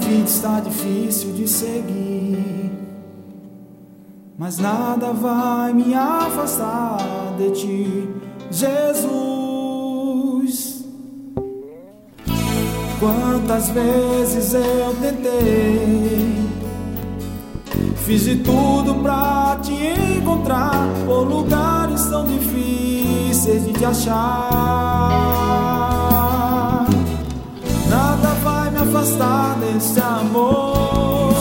vida está difícil de seguir, mas nada vai me afastar de ti, Jesus. Quantas vezes eu tentei, fiz de tudo pra te encontrar, por lugares tão difíceis de te achar. Nada vai me afastar desse amor,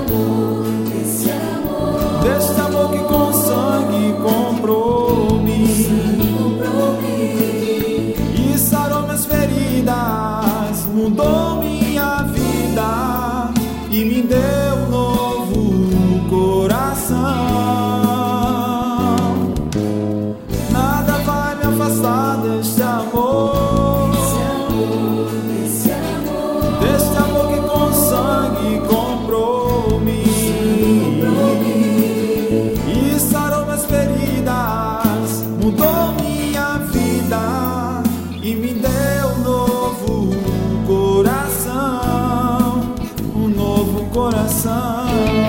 desse amor que com sangue comprou-me e sarou minhas feridas, mudou minha vida e me deu um novo coração. Nada vai me afastar deste amor, deste amor que com sangue comprou-me e sarou minhas feridas, mudou minha vida e me deu um novo coração, um novo coração.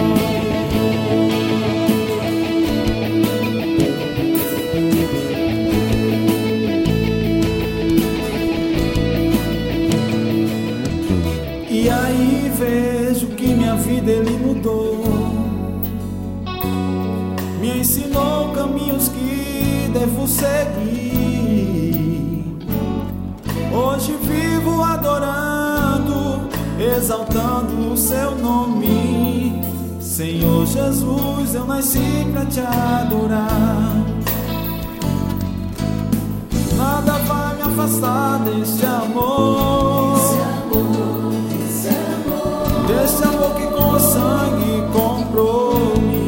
E aí vejo que minha vida Ele mudou, me ensinou caminhos que devo seguir. Hoje vivo adorando, exaltando o seu nome. Senhor Jesus, eu nasci pra te adorar. Nada vai me afastar deste amor, desse amor que com sangue comprou-me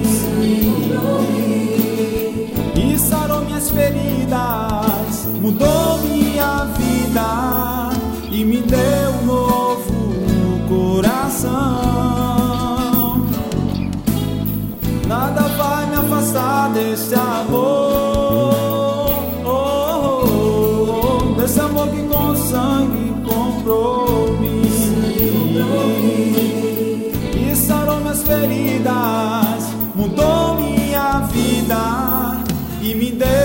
e sarou minhas feridas, mudou minha vida e me deu um novo coração. Nada vai me afastar desse amor, desse amor que com sangue comprou-me e sarou minhas feridas, mudou minha vida e me deu